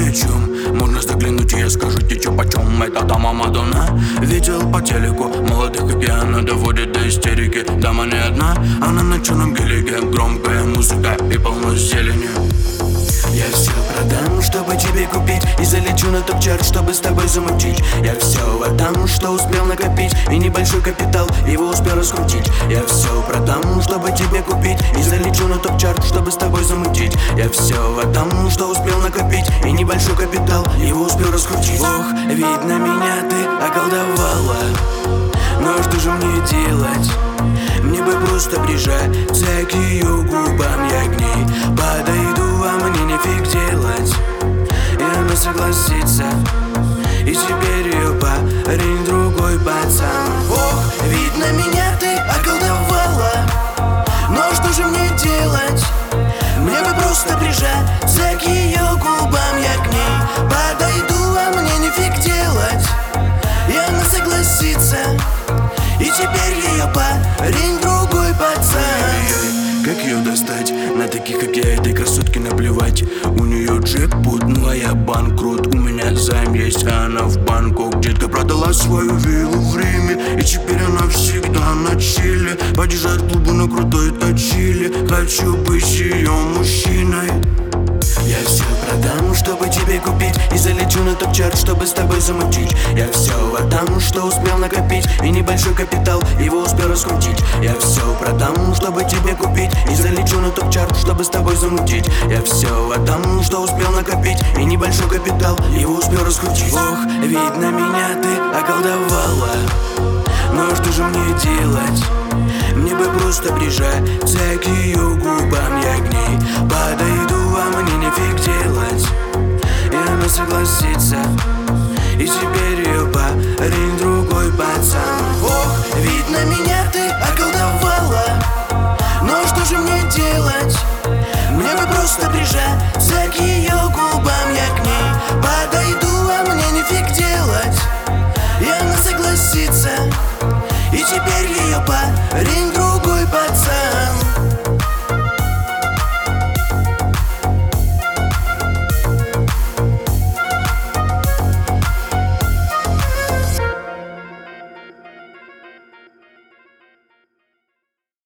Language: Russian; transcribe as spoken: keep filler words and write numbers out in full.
о чем. Можно заглянуть, и я скажу тебе, чё почем. Это дама Мадонна. Видел по телеку молодых, как я, она доводит до истерики. Дама не одна, она на черном гелике. Громкая музыка и полно зелени. Я все продам, чтобы тебе купить, и залечу на топ-чарт, чтобы с тобой замутить. Я все отдам, что успел накопить, и небольшой капитал его успел раскрутить. Я все продам, чтобы тебе купить, и залечу на топ-чарт, чтобы с тобой замутить. Я все отдам, что успел накопить, и небольшой капитал его успел раскрутить. Ох, видно, меня ты околдовала, но что же мне делать? Мне бы просто прижаться к ее губам, я к ней подойду, а мне нефиг делать. И она согласится, и теперь ее парень другой пацан. Ох, видно, меня ты околдовала, но что же мне делать? Мне бы просто прижаться к ее губам, я к ней подойду, а мне нефиг делать. И она согласится, и теперь ее парень другой пацан. Как ее достать? На таких, как я, этой красотке наплевать. У нее джекпот, ну а я банкрот. У меня займ есть, а она в банку. Где-то продала свою виллу в Риме, и теперь она всегда на чиле. Подъезжает к клубу на крутой точиле. Хочу быть ее мужчиной. Я все продам, чтобы тебе купить, и залечу на топ-чарт, чтобы с тобой замутить. Я все отдам, что успел накопить, и небольшой капитал его успел раскрутить. Я все продам, чтобы тебе купить, и залечу на топ-чарт, чтобы с тобой замутить. Я все отдам, что успел накопить, и небольшой капитал его успел раскрутить. Ох, видно, меня ты околдовала, но что же мне делать? Мне бы просто прижаться к ее губам, я к ней подойду, а мне нефиг делать. И она согласится, и теперь ее парень другой пацан. Ох, видно, меня ты околдовала, но что же мне делать? Мне бы просто прижаться к ее губам, я к ней подойду, а мне нефиг делать. И она согласится, и теперь ее парень